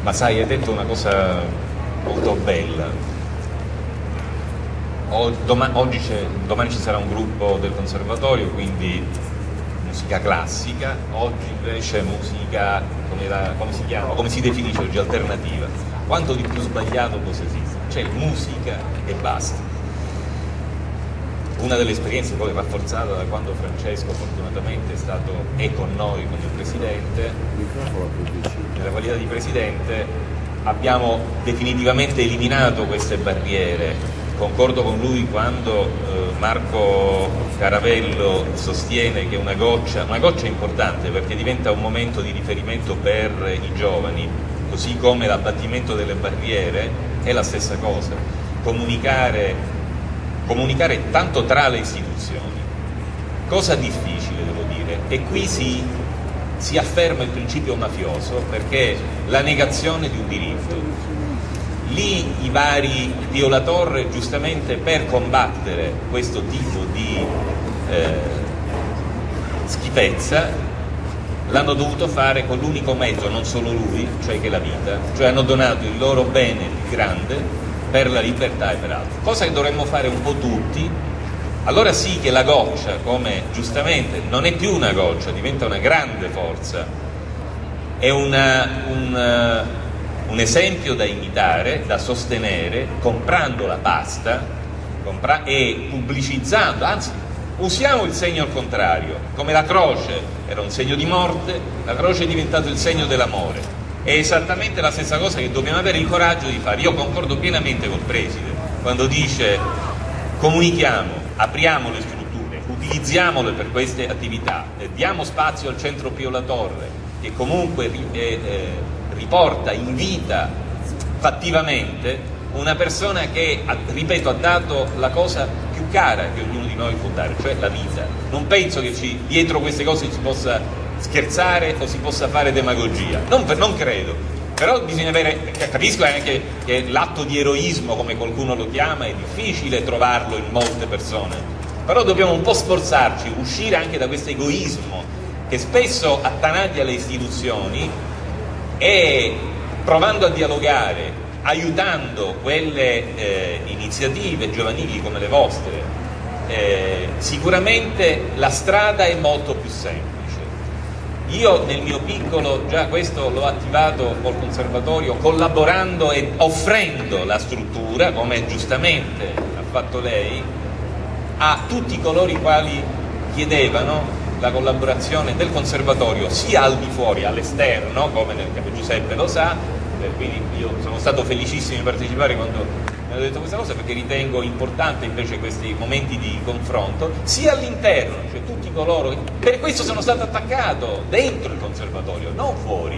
Ma sai, hai detto una cosa molto bella. Domani ci sarà un gruppo del conservatorio, quindi musica classica, oggi invece musica, come si definisce oggi, alternativa. Quanto di più sbagliato cosa esiste? C'è musica e basta. Una delle esperienze poi rafforzata da quando Francesco fortunatamente è con noi, con il Presidente, nella qualità di Presidente, abbiamo definitivamente eliminato queste barriere. Concordo con lui quando Marco Caravello sostiene che una goccia è importante perché diventa un momento di riferimento per i giovani, così come l'abbattimento delle barriere è la stessa cosa. Comunicare tanto tra le istituzioni, cosa difficile devo dire, e qui si afferma il principio mafioso, perché la negazione di un diritto. Lì i vari Pio La Torre, giustamente per combattere questo tipo di schifezza, l'hanno dovuto fare con l'unico mezzo, non solo lui, cioè che la vita, cioè hanno donato il loro bene più grande per la libertà e per altro, cosa che dovremmo fare un po' tutti. Allora sì che la goccia, come giustamente non è più una goccia, diventa una grande forza, è un esempio da imitare, da sostenere, comprando la pasta e pubblicizzando, anzi usiamo il segno al contrario, come la croce era un segno di morte, la croce è diventato il segno dell'amore. È esattamente la stessa cosa che dobbiamo avere il coraggio di fare. Io concordo pienamente col Preside quando dice comunichiamo, apriamo le strutture, utilizziamole per queste attività, diamo spazio al centro Pio La Torre che comunque riporta in vita fattivamente una persona che, ripeto, ha dato la cosa più cara che ognuno di noi può dare, cioè la vita. Non penso che dietro queste cose si possa scherzare o si possa fare demagogia, non credo, però bisogna avere, capisco anche che l'atto di eroismo, come qualcuno lo chiama, è difficile trovarlo in molte persone, però dobbiamo un po' sforzarci, uscire anche da questo egoismo che spesso attanaglia le istituzioni, e provando a dialogare, aiutando quelle iniziative giovanili come le vostre, sicuramente la strada è molto più semplice. Io nel mio piccolo già questo l'ho attivato col conservatorio, collaborando e offrendo la struttura, come giustamente ha fatto lei, a tutti coloro i quali chiedevano la collaborazione del conservatorio sia al di fuori, all'esterno, come nel capo Giuseppe lo sa, quindi io sono stato felicissimo di partecipare quando mi hanno detto questa cosa, perché ritengo importante invece questi momenti di confronto, sia all'interno, cioè tutti coloro, per questo sono stato attaccato dentro il conservatorio, non fuori.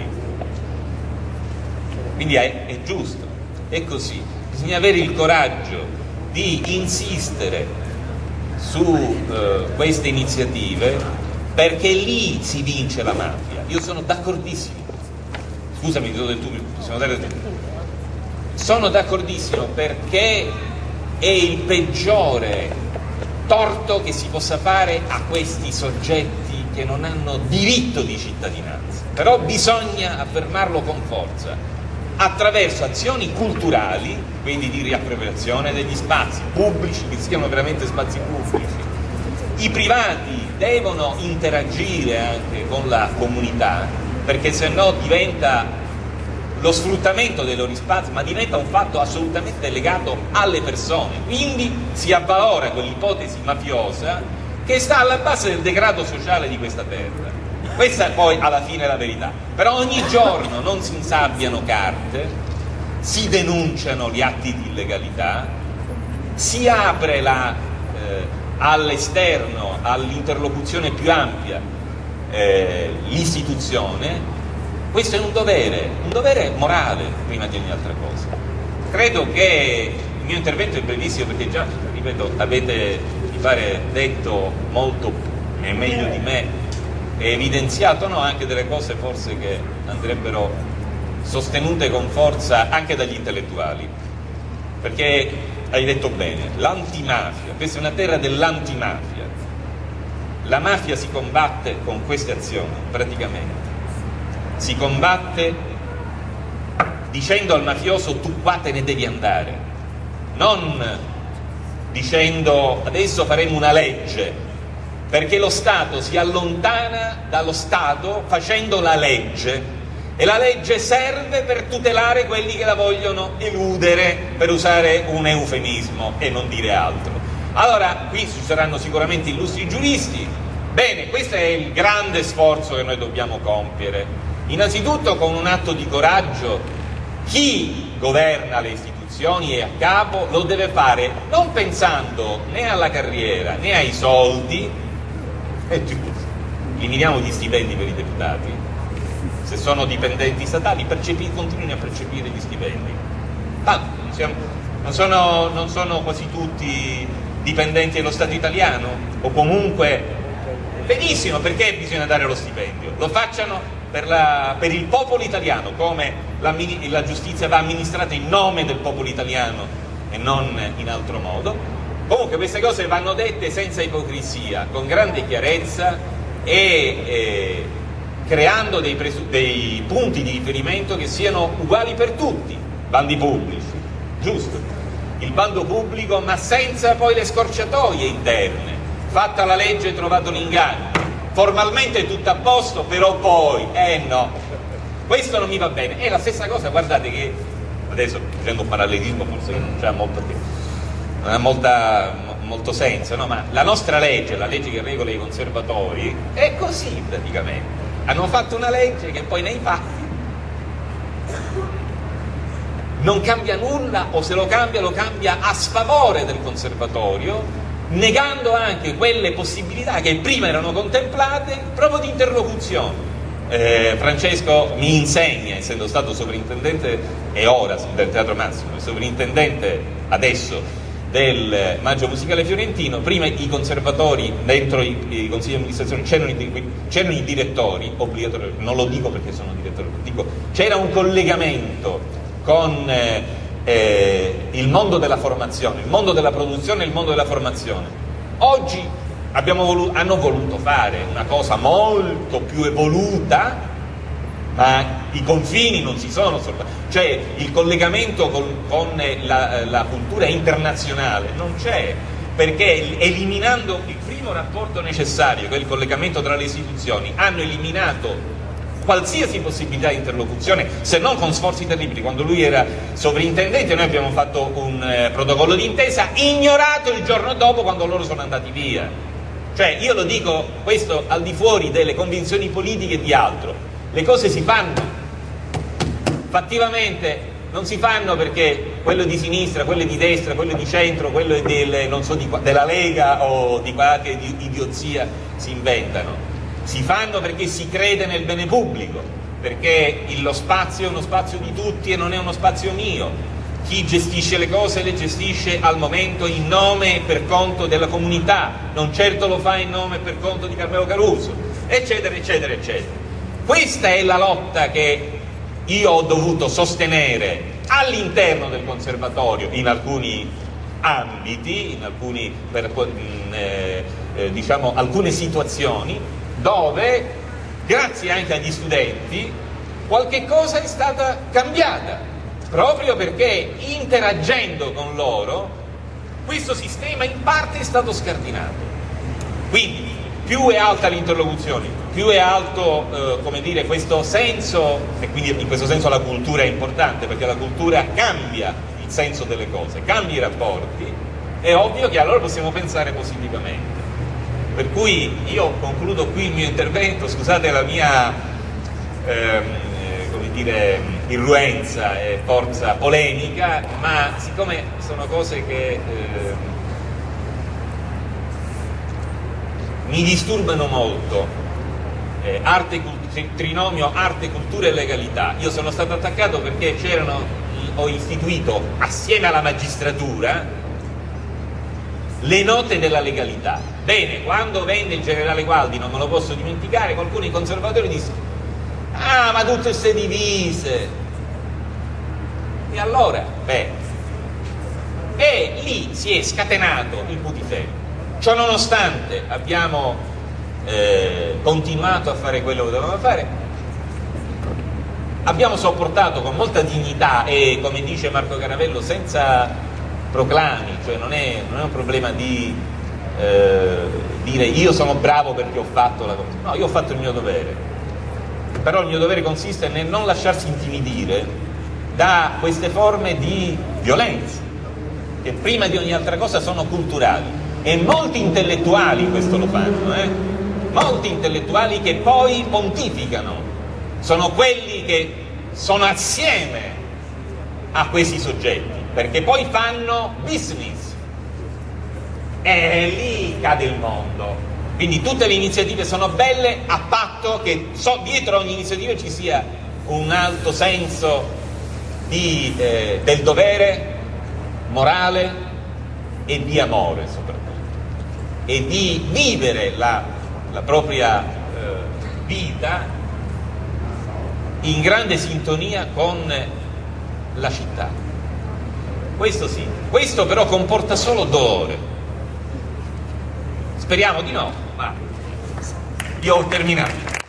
Quindi è giusto, è così. Bisogna avere il coraggio di insistere su queste iniziative, perché lì si vince la mafia. Io sono d'accordissimo. Scusami, sono d'accordissimo, perché è il peggiore torto che si possa fare a questi soggetti che non hanno diritto di cittadinanza. Però bisogna affermarlo con forza, attraverso azioni culturali, quindi di riappropriazione degli spazi pubblici, che siano veramente spazi pubblici. I privati devono interagire anche con la comunità, perché se no diventa lo sfruttamento dei loro spazi, ma diventa un fatto assolutamente legato alle persone. Quindi si avvalora quell'ipotesi mafiosa che sta alla base del degrado sociale di questa terra. Questa poi alla fine è la verità. Però ogni giorno non si insabbiano carte, si denunciano gli atti di illegalità, si apre all'esterno, all'interlocuzione più ampia, l'istituzione. Questo è un dovere morale prima di ogni altra cosa. Credo che il mio intervento è brevissimo, perché già, ripeto, avete mi pare detto molto e meglio di me, e evidenziato anche delle cose forse che andrebbero sostenute con forza anche dagli intellettuali, perché hai detto bene, l'antimafia, questa è una terra dell'antimafia. La mafia si combatte con queste azioni, praticamente. Si combatte dicendo al mafioso tu qua te ne devi andare, non dicendo adesso faremo una legge, perché lo Stato si allontana dallo Stato facendo la legge, e la legge serve per tutelare quelli che la vogliono eludere, per usare un eufemismo e non dire altro. Allora, qui ci saranno sicuramente illustri giuristi. Bene, questo è il grande sforzo che noi dobbiamo compiere. Innanzitutto con un atto di coraggio, chi governa le istituzioni e a capo lo deve fare non pensando né alla carriera né ai soldi. È giusto, eliminiamo gli stipendi per i deputati. Se sono dipendenti statali, continuino a percepire gli stipendi. Non sono quasi tutti dipendenti dello Stato italiano? O comunque, benissimo, perché bisogna dare lo stipendio? Lo facciano per il popolo italiano, come la giustizia va amministrata in nome del popolo italiano e non in altro modo. Comunque queste cose vanno dette senza ipocrisia, con grande chiarezza e creando dei punti di riferimento che siano uguali per tutti. Bandi pubblici, giusto, il bando pubblico, ma senza poi le scorciatoie interne. Fatta la legge, trovato l'inganno, formalmente è tutto a posto, però poi no, questo non mi va bene. È la stessa cosa, guardate che adesso facendo un parallelismo forse non c'è molto senso, no? Ma la nostra legge, la legge che regola i conservatori, è così praticamente. Hanno fatto una legge che poi nei fatti non cambia nulla, o se lo cambia a sfavore del conservatorio, negando anche quelle possibilità che prima erano contemplate proprio di interlocuzione. Francesco mi insegna, essendo stato sovrintendente e ora del Teatro Massimo, sovrintendente adesso del Maggio Musicale Fiorentino. Prima i conservatori, dentro i consigli di amministrazione c'erano i direttori obbligatori, non lo dico perché sono direttore, dico c'era un collegamento con il mondo della formazione, il mondo della produzione e il mondo della formazione. Oggi hanno voluto fare una cosa molto più evoluta, ma i confini non si sono soltanto, cioè il collegamento con la cultura internazionale non c'è, perché eliminando il primo rapporto necessario, che è il collegamento tra le istituzioni, hanno eliminato qualsiasi possibilità di interlocuzione, se non con sforzi terribili. Quando lui era sovrintendente noi abbiamo fatto un protocollo d'intesa ignorato il giorno dopo, quando loro sono andati via. Cioè, io lo dico questo al di fuori delle convinzioni politiche e di altro. Le cose si fanno fattivamente, non si fanno perché quello di sinistra, quello di destra, quello di centro, quello della Lega o di qualche idiozia si inventano. Si fanno perché si crede nel bene pubblico, perché lo spazio è uno spazio di tutti e non è uno spazio mio. Chi gestisce le cose le gestisce al momento in nome e per conto della comunità, non certo lo fa in nome e per conto di Carmelo Caruso, eccetera, eccetera, eccetera. Questa è la lotta che io ho dovuto sostenere all'interno del conservatorio in alcuni ambiti, alcune situazioni dove, grazie anche agli studenti, qualche cosa è stata cambiata, proprio perché interagendo con loro questo sistema in parte è stato scardinato. Quindi più è alta l'interlocuzione, più è alto questo senso, e quindi in questo senso la cultura è importante, perché la cultura cambia il senso delle cose, cambia i rapporti, è ovvio che allora possiamo pensare positivamente. Per cui io concludo qui il mio intervento, scusate la mia irruenza e forza polemica, ma siccome sono cose che mi disturbano molto, trinomio arte, cultura e legalità. Io sono stato attaccato perché ho istituito assieme alla magistratura le note della legalità. Bene, quando venne il generale Gualdi, non me lo posso dimenticare, qualcuno, i conservatori, disse: ah, ma tutte queste divise. E allora, e lì si è scatenato il putiferio. Ciò nonostante abbiamo continuato a fare quello che dovevamo fare. abbiamo sopportato con molta dignità e, come dice Marco Caravello, senza proclami, cioè non è un problema di dire io sono bravo perché ho fatto la cosa, no, io ho fatto il mio dovere, però il mio dovere consiste nel non lasciarsi intimidire da queste forme di violenza che prima di ogni altra cosa sono culturali, e molti intellettuali questo lo fanno, molti intellettuali che poi pontificano sono quelli che sono assieme a questi soggetti, perché poi fanno business e lì cade il mondo. Quindi tutte le iniziative sono belle a patto che dietro ogni iniziativa ci sia un alto senso del dovere morale e di amore soprattutto, e di vivere la propria vita in grande sintonia con la città. Questo sì, questo però comporta solo dolore. Speriamo di no, ma io ho terminato.